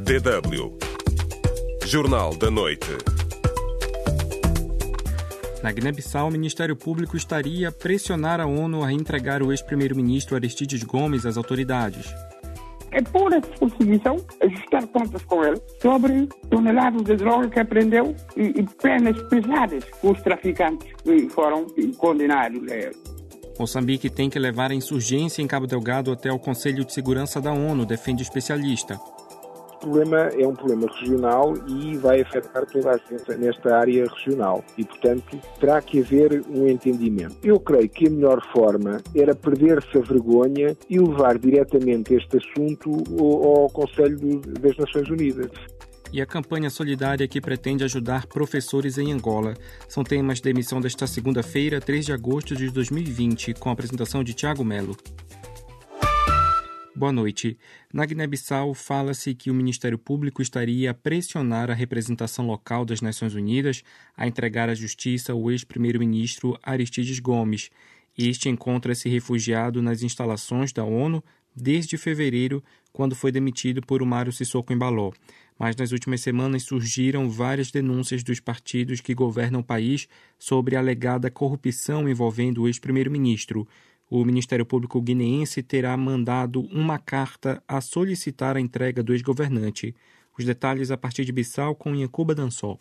DW Jornal da Noite. Na Guiné-Bissau, o Ministério Público estaria a pressionar a ONU a entregar o ex-primeiro-ministro Aristides Gomes às autoridades. É pura perseguição, ajustar contas com ele sobre toneladas de droga que apreendeu e penas pesadas que os traficantes foram condenados a ele. Moçambique tem que levar a insurgência em Cabo Delgado até o Conselho de Segurança da ONU, defende especialista. O problema é um problema regional e vai afetar toda a gente nesta área regional e, portanto, terá que haver um entendimento. Eu creio que a melhor forma era perder-se a vergonha e levar diretamente este assunto ao Conselho das Nações Unidas. E a campanha solidária que pretende ajudar professores em Angola. São temas da emissão desta segunda-feira, 3 de agosto de 2020, com a apresentação de Tiago Melo. Boa noite. Na Guiné-Bissau, fala-se que o Ministério Público estaria a pressionar a representação local das Nações Unidas a entregar à Justiça o ex-primeiro-ministro Aristides Gomes. Este encontra-se refugiado nas instalações da ONU desde fevereiro, quando foi demitido por Umaro Sissoko Embaló. Mas nas últimas semanas surgiram várias denúncias dos partidos que governam o país sobre a alegada corrupção envolvendo o ex-primeiro-ministro. O Ministério Público guineense terá mandado uma carta a solicitar a entrega do ex-governante. Os detalhes a partir de Bissau com Yankuba Dansó.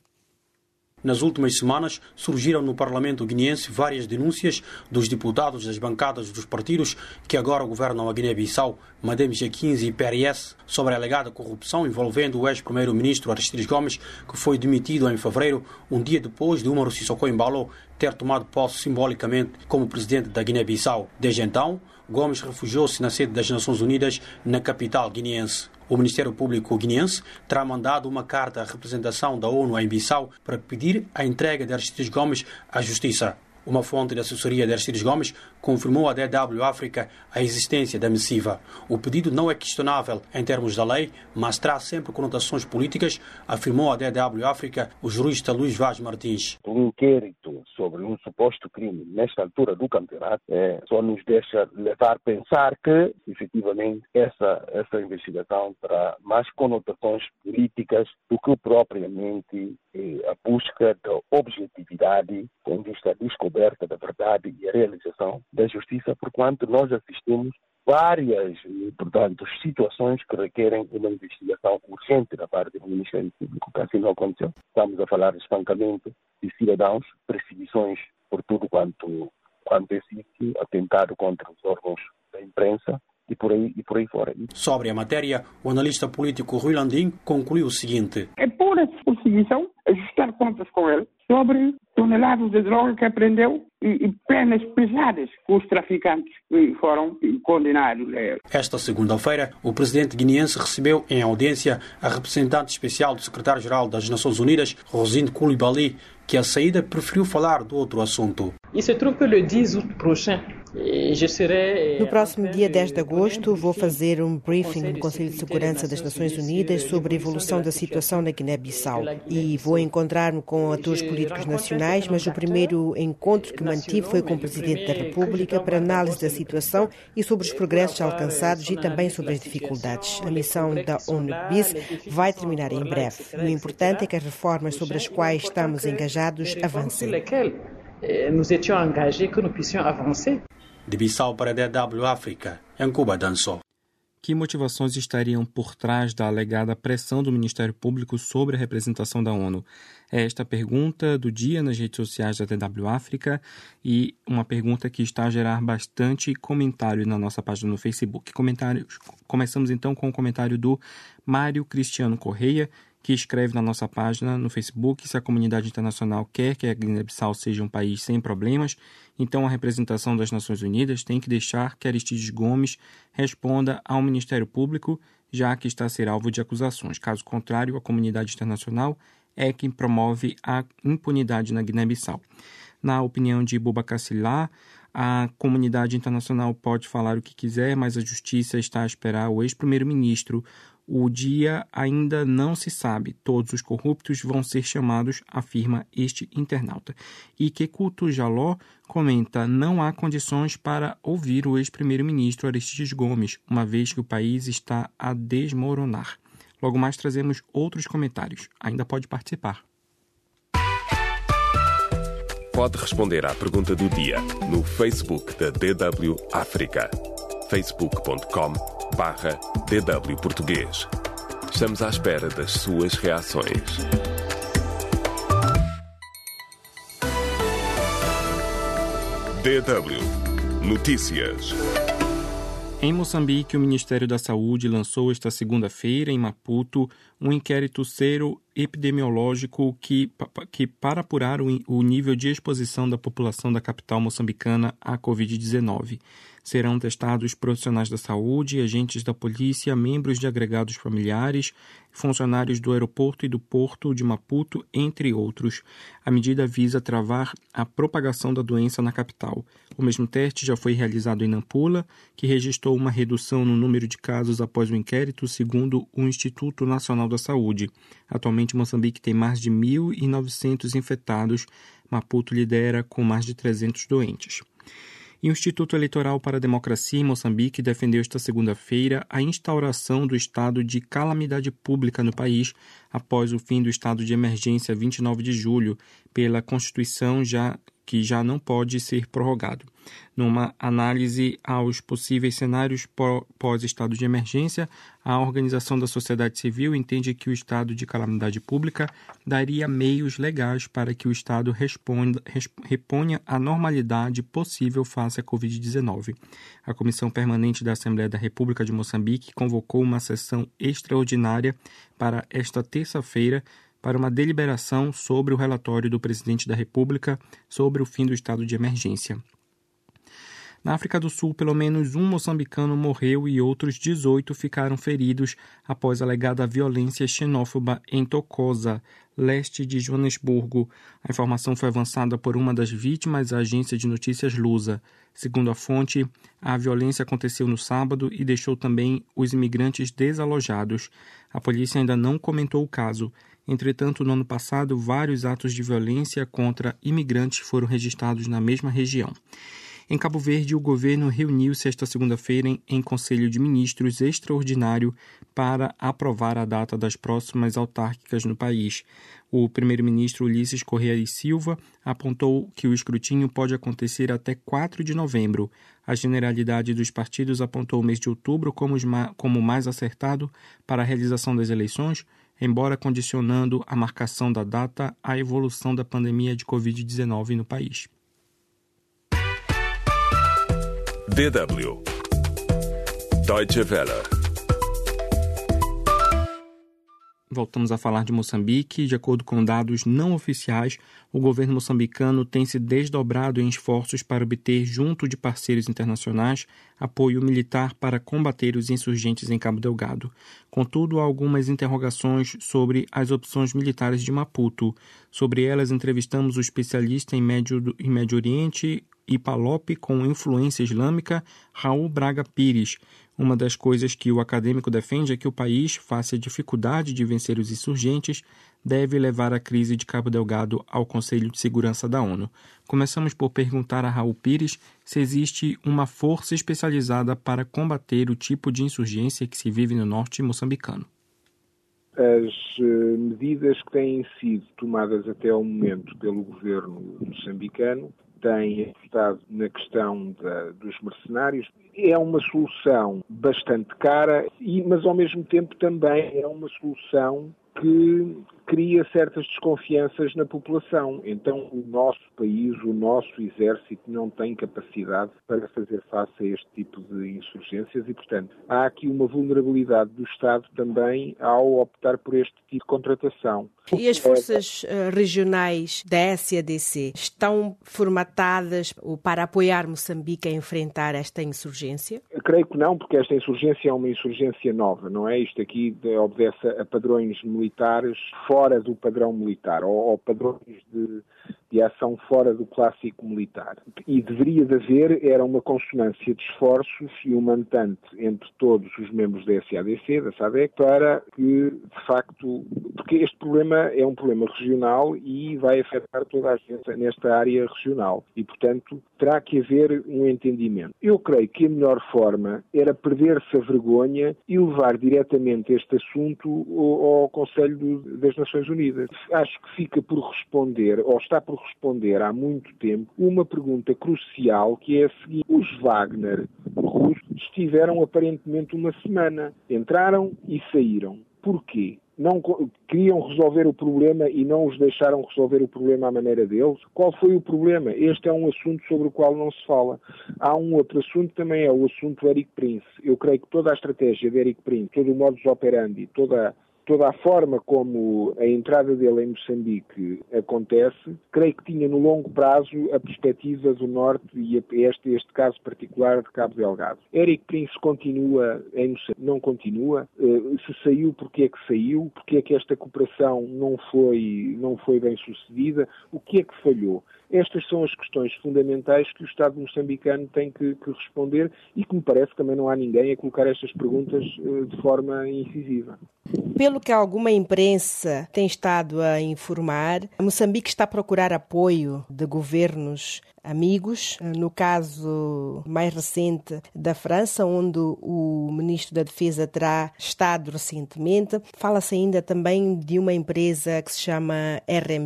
Nas últimas semanas, surgiram no Parlamento guineense várias denúncias dos deputados das bancadas dos partidos que agora governam a Guiné-Bissau, MADEM G15 e PRS, sobre a alegada corrupção envolvendo o ex-primeiro-ministro Aristides Gomes, que foi demitido em fevereiro, um dia depois de Umaro Sissoko Embaló ter tomado posse simbolicamente como presidente da Guiné-Bissau. Desde então, Gomes refugiou-se na sede das Nações Unidas, na capital guineense. O Ministério Público guineense terá mandado uma carta à representação da ONU em Bissau para pedir a entrega de Aristides Gomes à Justiça. Uma fonte da assessoria de Aristides Gomes confirmou à DW África a existência da missiva. O pedido não é questionável em termos da lei, mas traz sempre conotações políticas, afirmou à DW África o jurista Luís Vaz Martins. Um inquérito sobre um suposto crime nesta altura do campeonato só nos deixa levar a pensar que, efetivamente, essa investigação terá mais conotações políticas do que propriamente a busca da objetividade com vista à descoberta da verdade e a realização da justiça, porquanto nós assistimos várias, portanto, situações que requerem uma investigação urgente da parte do Ministério Público, que assim não aconteceu. Estamos a falar de espancamento de cidadãos, perseguições por tudo quanto existe, atentado contra os órgãos da imprensa, e por aí fora. Sobre a matéria, o analista político Rui Landim concluiu o seguinte: é pura perseguição, ajustar contas com ele sobre toneladas de droga que apreendeu e penas pesadas que os traficantes foram condenados a ele. Esta segunda-feira, o presidente guineense recebeu em audiência a representante especial do secretário-geral das Nações Unidas, Rosine Coulibaly, que à saída preferiu falar do outro assunto. No próximo dia 10 de agosto vou fazer um briefing no Conselho de Segurança das Nações Unidas sobre a evolução da situação na Guiné-Bissau e vou encontrar-me com atores políticos nacionais, mas o primeiro encontro que mantive foi com o Presidente da República para análise da situação e sobre os progressos alcançados e também sobre as dificuldades. A missão da ONU-BIS vai terminar em breve. O importante é que as reformas sobre as quais estamos engajados avancem. De Bissau para a DW África, Yankuba Dansó. Que motivações estariam por trás da alegada pressão do Ministério Público sobre a representação da ONU? É esta a pergunta do dia nas redes sociais da DW África e uma pergunta que está a gerar bastante comentário na nossa página no Facebook. Começamos então com o comentário do Mário Cristiano Correia, que escreve na nossa página no Facebook: se a comunidade internacional quer que a Guiné-Bissau seja um país sem problemas, então a representação das Nações Unidas tem que deixar que Aristides Gomes responda ao Ministério Público, já que está a ser alvo de acusações. Caso contrário, a comunidade internacional é quem promove a impunidade na Guiné-Bissau. Na opinião de Boubacar Silla, a comunidade internacional pode falar o que quiser, mas a justiça está a esperar o ex-primeiro-ministro. O dia ainda não se sabe. Todos os corruptos vão ser chamados, afirma este internauta. E Kekuto Jaló comenta: não há condições para ouvir o ex-primeiro-ministro Aristides Gomes, uma vez que o país está a desmoronar. Logo mais trazemos outros comentários. Ainda pode participar. Pode responder à pergunta do dia no Facebook da DW África. facebook.com/DW Português. Estamos à espera das suas reações. DW Notícias. Em Moçambique, o Ministério da Saúde lançou esta segunda-feira, em Maputo, um inquérito sero-epidemiológico que para apurar o nível de exposição da população da capital moçambicana à Covid-19. Serão testados profissionais da saúde, agentes da polícia, membros de agregados familiares, funcionários do aeroporto e do porto de Maputo, entre outros. A medida visa travar a propagação da doença na capital. O mesmo teste já foi realizado em Nampula, que registrou uma redução no número de casos após o inquérito, segundo o Instituto Nacional da Saúde. Atualmente, Moçambique tem mais de 1.900 infectados. Maputo lidera com mais de 300 doentes. E o Instituto Eleitoral para a Democracia em Moçambique defendeu esta segunda-feira a instauração do estado de calamidade pública no país após o fim do estado de emergência 29 de julho, pela Constituição que já não pode ser prorrogado. Numa análise aos possíveis cenários pós-estado de emergência, a Organização da Sociedade Civil entende que o estado de calamidade pública daria meios legais para que o Estado reponha a normalidade possível face à Covid-19. A Comissão Permanente da Assembleia da República de Moçambique convocou uma sessão extraordinária para esta terça-feira para uma deliberação sobre o relatório do presidente da República sobre o fim do estado de emergência. Na África do Sul, pelo menos um moçambicano morreu e outros 18 ficaram feridos após alegada violência xenófoba em Thokoza, leste de Joanesburgo. A informação foi avançada por uma das vítimas, a agência de notícias Lusa. Segundo a fonte, a violência aconteceu no sábado e deixou também os imigrantes desalojados. A polícia ainda não comentou o caso. Entretanto, no ano passado, vários atos de violência contra imigrantes foram registrados na mesma região. Em Cabo Verde, o governo reuniu-se esta segunda-feira em Conselho de Ministros extraordinário para aprovar a data das próximas autárquicas no país. O primeiro-ministro Ulisses Correa e Silva apontou que o escrutínio pode acontecer até 4 de novembro. A Generalidade dos partidos apontou o mês de outubro como mais acertado para a realização das eleições, embora condicionando a marcação da data à evolução da pandemia de Covid-19 no país. DW Deutsche Welle. Voltamos a falar de Moçambique. De acordo com dados não oficiais, o governo moçambicano tem se desdobrado em esforços para obter, junto de parceiros internacionais, apoio militar para combater os insurgentes em Cabo Delgado. Contudo, há algumas interrogações sobre as opções militares de Maputo. Sobre elas, entrevistamos o especialista em Médio Oriente e PALOP com influência islâmica, Raul Braga Pires. Uma das coisas que o acadêmico defende é que o país, face à dificuldade de vencer os insurgentes, deve levar a crise de Cabo Delgado ao Conselho de Segurança da ONU. Começamos por perguntar a Raul Pires se existe uma força especializada para combater o tipo de insurgência que se vive no norte moçambicano. As medidas que têm sido tomadas até ao momento pelo governo moçambicano têm estado na questão dos mercenários. É uma solução bastante cara, mas ao mesmo tempo também é uma solução que cria certas desconfianças na população. Então o nosso país, o nosso exército não tem capacidade para fazer face a este tipo de insurgências e, portanto, há aqui uma vulnerabilidade do Estado também ao optar por este tipo de contratação. E as forças regionais da SADC estão formatadas para apoiar Moçambique a enfrentar esta insurgência? Eu creio que não, porque esta insurgência é uma insurgência nova, não é? Isto aqui obedece a padrões militares fora do padrão militar, ou padrões de de ação fora do clássico militar. E deveria de haver, era uma consonância de esforços e uma entente entre todos os membros da SADC, da SADC, para que, de facto, porque este problema é um problema regional e vai afetar toda a gente nesta área regional. E, portanto, terá que haver um entendimento. Eu creio que a melhor forma era perder-se a vergonha e levar diretamente este assunto ao Conselho das Nações Unidas. Acho que fica por responder, ou está por responder há muito tempo, uma pergunta crucial, que é a seguinte: os Wagner russos estiveram aparentemente uma semana, entraram e saíram. Porquê? Não queriam resolver o problema e não os deixaram resolver o problema à maneira deles? Qual foi o problema? Este é um assunto sobre o qual não se fala. Há um outro assunto, também é o assunto Erik Prince. Eu creio que toda a estratégia de Erik Prince, todo o modus operandi, toda a forma como a entrada dele em Moçambique acontece, creio que tinha no longo prazo a perspectiva do Norte e este caso particular de Cabo Delgado. Erik Prince continua em Moçambique? Não continua? Se saiu, porquê é que saiu? Porquê é que esta cooperação não foi bem sucedida? O que é que falhou? Estas são as questões fundamentais que o Estado moçambicano tem que responder e que me parece que também não há ninguém a colocar estas perguntas de forma incisiva. Pelo que alguma imprensa tem estado a informar, Moçambique está a procurar apoio de governos amigos, no caso mais recente da França, onde o Ministro da Defesa terá estado recentemente. Fala-se ainda também de uma empresa que se chama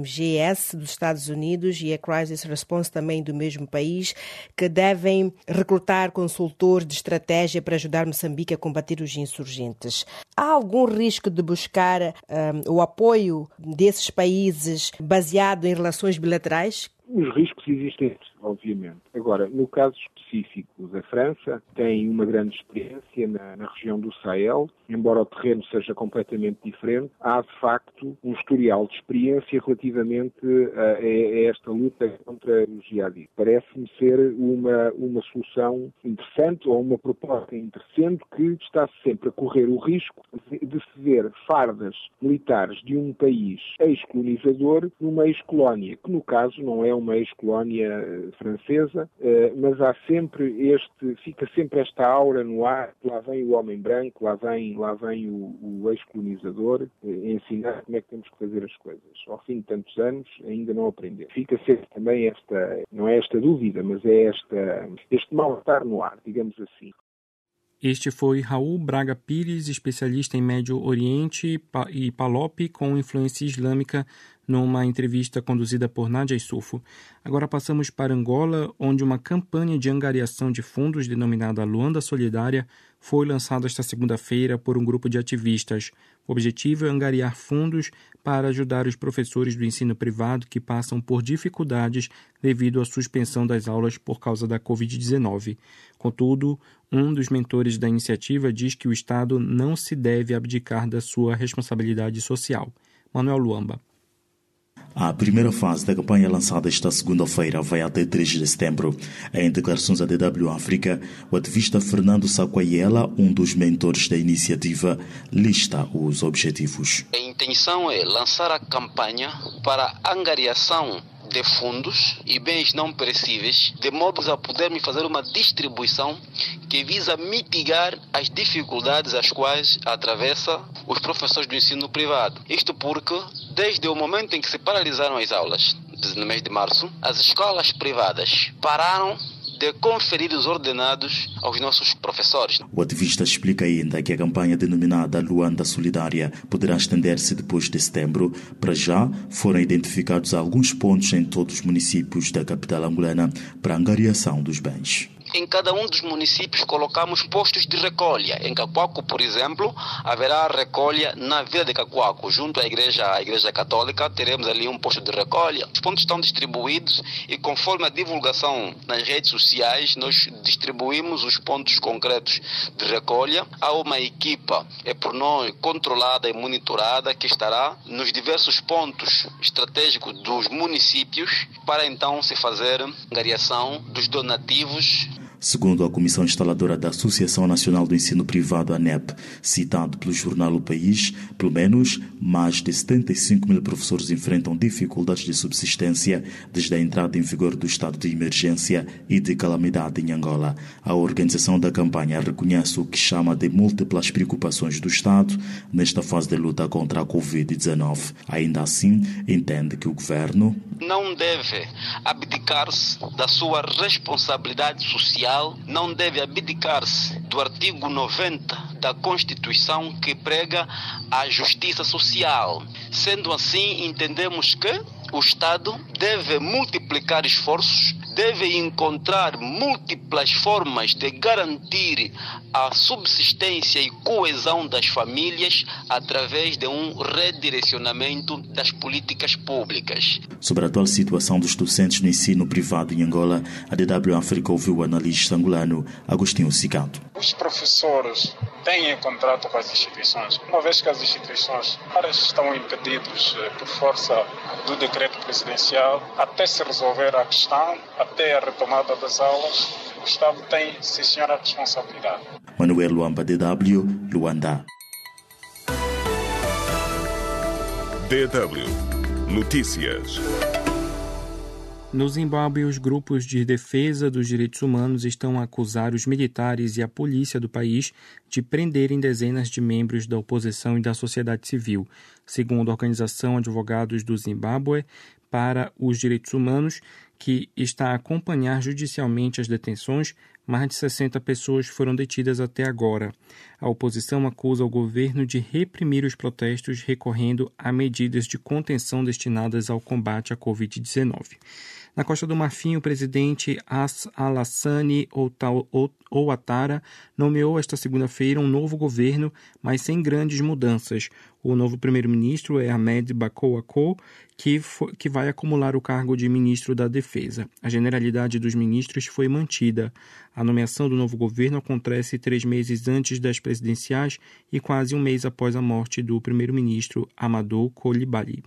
RMGS dos Estados Unidos e a Crisis Response também do mesmo país, que devem recrutar consultores de estratégia para ajudar Moçambique a combater os insurgentes. Há algum risco de buscar o apoio desses países baseado em relações bilaterais? Os riscos existem, obviamente. Agora, no caso específico da França, tem uma grande experiência na região do Sahel, embora o terreno seja completamente diferente, há de facto um historial de experiência relativamente a esta luta contra os jihadistas. Parece-me ser uma solução interessante ou uma proposta interessante que está sempre a correr o risco de se ver fardas militares de um país ex-colonizador numa ex-colónia, que no caso não é uma ex-colónia francesa, mas fica sempre esta aura no ar, lá vem o homem branco, lá vem o ex-colonizador ensinar como é que temos que fazer as coisas. Ao fim de tantos anos ainda não aprendeu. Fica sempre também não é esta dúvida, mas é este mal-estar no ar, digamos assim. Este foi Raul Braga Pires, especialista em Médio Oriente e PALOP com influência islâmica, numa entrevista conduzida por Nádia Issoufo. Agora passamos para Angola, onde uma campanha de angariação de fundos denominada Luanda Solidária foi lançada esta segunda-feira por um grupo de ativistas. O objetivo é angariar fundos para ajudar os professores do ensino privado que passam por dificuldades devido à suspensão das aulas por causa da Covid-19. Contudo, um dos mentores da iniciativa diz que o Estado não se deve abdicar da sua responsabilidade social. Manuel Luamba. A primeira fase da campanha lançada esta segunda-feira vai até 3 de setembro. Em declarações à DW África, o ativista Fernando Saquaiela, um dos mentores da iniciativa, lista os objetivos. A intenção é lançar a campanha para angariação de fundos e bens não perecíveis, de modo a podermos fazer uma distribuição que visa mitigar as dificuldades às quais atravessa os professores do ensino privado. Isto porque, desde o momento em que se paralisaram as aulas, no mês de março, as escolas privadas pararam de conferir os ordenados aos nossos professores. O ativista explica ainda que a campanha denominada Luanda Solidária poderá estender-se depois de setembro. Para já, foram identificados alguns pontos em todos os municípios da capital angolana para a angariação dos bens. Em cada um dos municípios colocamos postos de recolha. Em Cacoaco, por exemplo, haverá recolha na Vila de Cacoaco, junto à igreja católica, teremos ali um posto de recolha. Os pontos estão distribuídos e conforme a divulgação nas redes sociais, nós distribuímos os pontos concretos de recolha. Há uma equipa, por nós, controlada e monitorada, que estará nos diversos pontos estratégicos dos municípios para então se fazer angariação dos donativos. Segundo a Comissão Instaladora da Associação Nacional do Ensino Privado, ANEP, citado pelo jornal O País, pelo menos mais de 75 mil professores enfrentam dificuldades de subsistência desde a entrada em vigor do estado de emergência e de calamidade em Angola. A organização da campanha reconhece o que chama de múltiplas preocupações do Estado nesta fase de luta contra a Covid-19. Ainda assim, entende que o governo não deve abdicar-se da sua responsabilidade social, não deve abdicar-se do artigo 90 da Constituição que prega a justiça social. Sendo assim, entendemos que o Estado deve multiplicar esforços, deve encontrar múltiplas formas de garantir a subsistência e coesão das famílias através de um redirecionamento das políticas públicas. Sobre a atual situação dos docentes no ensino privado em Angola, a DW África ouviu o analista angolano Agostinho Cicato. Os professores têm contrato com as instituições, uma vez que as instituições estão impedidos por força do decreto presidencial, até se resolver a questão, até a retomada das aulas, o Estado tem, sim senhora, a responsabilidade. Manuel Luamba, DW, Luanda. DW Notícias. No Zimbábue, os grupos de defesa dos direitos humanos estão a acusar os militares e a polícia do país de prenderem dezenas de membros da oposição e da sociedade civil. Segundo a organização Advogados do Zimbábue para os Direitos Humanos, que está a acompanhar judicialmente as detenções, mais de 60 pessoas foram detidas até agora. A oposição acusa o governo de reprimir os protestos recorrendo a medidas de contenção destinadas ao combate à Covid-19. Na Costa do Marfim, o presidente Alassane Ouattara nomeou esta segunda-feira um novo governo, mas sem grandes mudanças. O novo primeiro-ministro é Ahmed Bakouako, que vai acumular o cargo de ministro da Defesa. A generalidade dos ministros foi mantida. A nomeação do novo governo acontece 3 meses antes das presidenciais e quase um mês após a morte do primeiro-ministro Amadou Coulibaly.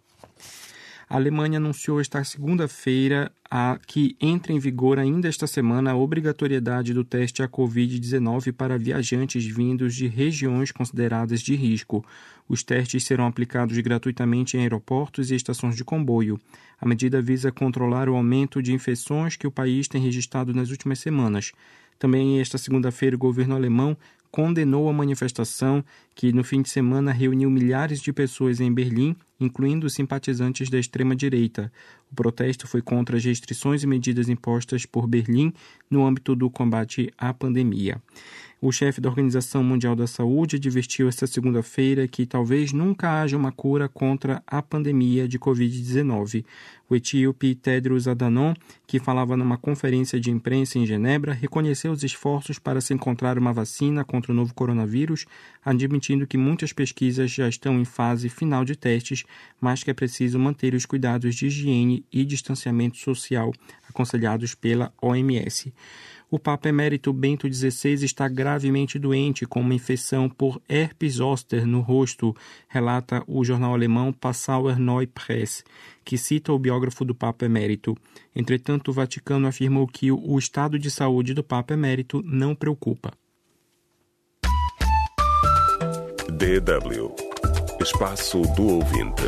A Alemanha anunciou esta segunda-feira que entra em vigor ainda esta semana a obrigatoriedade do teste à Covid-19 para viajantes vindos de regiões consideradas de risco. Os testes serão aplicados gratuitamente em aeroportos e estações de comboio. A medida visa controlar o aumento de infecções que o país tem registrado nas últimas semanas. Também esta segunda-feira o governo alemão condenou a manifestação que no fim de semana reuniu milhares de pessoas em Berlim, incluindo simpatizantes da extrema-direita. O protesto foi contra as restrições e medidas impostas por Berlim no âmbito do combate à pandemia. O chefe da Organização Mundial da Saúde advertiu esta segunda-feira que talvez nunca haja uma cura contra a pandemia de Covid-19. O etíope Tedros Adhanom, que falava numa conferência de imprensa em Genebra, reconheceu os esforços para se encontrar uma vacina contra o novo coronavírus, admitindo que muitas pesquisas já estão em fase final de testes, mas que é preciso manter os cuidados de higiene e distanciamento social aconselhados pela OMS. O Papa Emérito Bento XVI está gravemente doente com uma infecção por herpes zoster no rosto, relata o jornal alemão Passauer Neue Presse, que cita o biógrafo do Papa Emérito. Entretanto, o Vaticano afirmou que o estado de saúde do Papa Emérito não preocupa. DW Espaço do Ouvinte.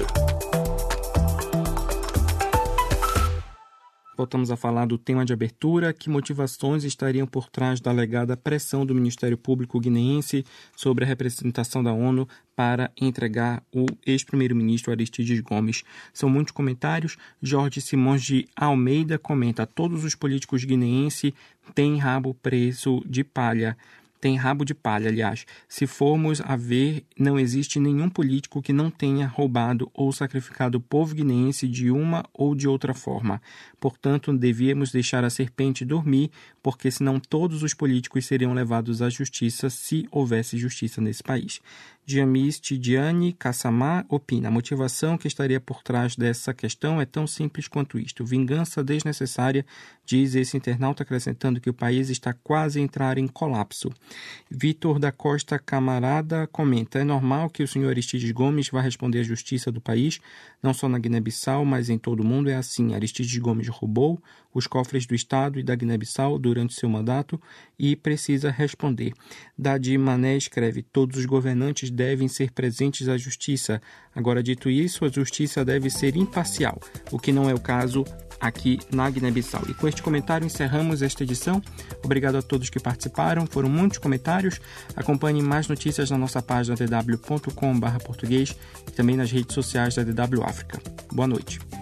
Voltamos a falar do tema de abertura, que motivações estariam por trás da alegada pressão do Ministério Público guineense sobre a representação da ONU para entregar o ex-primeiro-ministro Aristides Gomes. São muitos comentários. Jorge Simões de Almeida comenta: todos os políticos guineenses têm rabo preso de palha. Tem rabo de palha, aliás. Se formos a ver, não existe nenhum político que não tenha roubado ou sacrificado o povo guineense de uma ou de outra forma. Portanto, devíamos deixar a serpente dormir, porque senão todos os políticos seriam levados à justiça se houvesse justiça nesse país. Jamis Tidiane Kassamá opina: a motivação que estaria por trás dessa questão é tão simples quanto isto. Vingança desnecessária, diz esse internauta, acrescentando que o país está quase a entrar em colapso. Vitor da Costa Camarada comenta: é normal que o senhor Aristides Gomes vá responder à justiça do país, não só na Guiné-Bissau, mas em todo o mundo é assim. Aristides Gomes roubou os cofres do Estado e da Guiné-Bissau durante seu mandato e precisa responder. Dadi Mané escreve: todos os governantes devem ser presentes à justiça. Agora, dito isso, a justiça deve ser imparcial, o que não é o caso aqui na Guiné-Bissau. E com este comentário encerramos esta edição. Obrigado a todos que participaram, foram muitos comentários. Acompanhe mais notícias na nossa página dw.com/português e também nas redes sociais da DW África. Boa noite.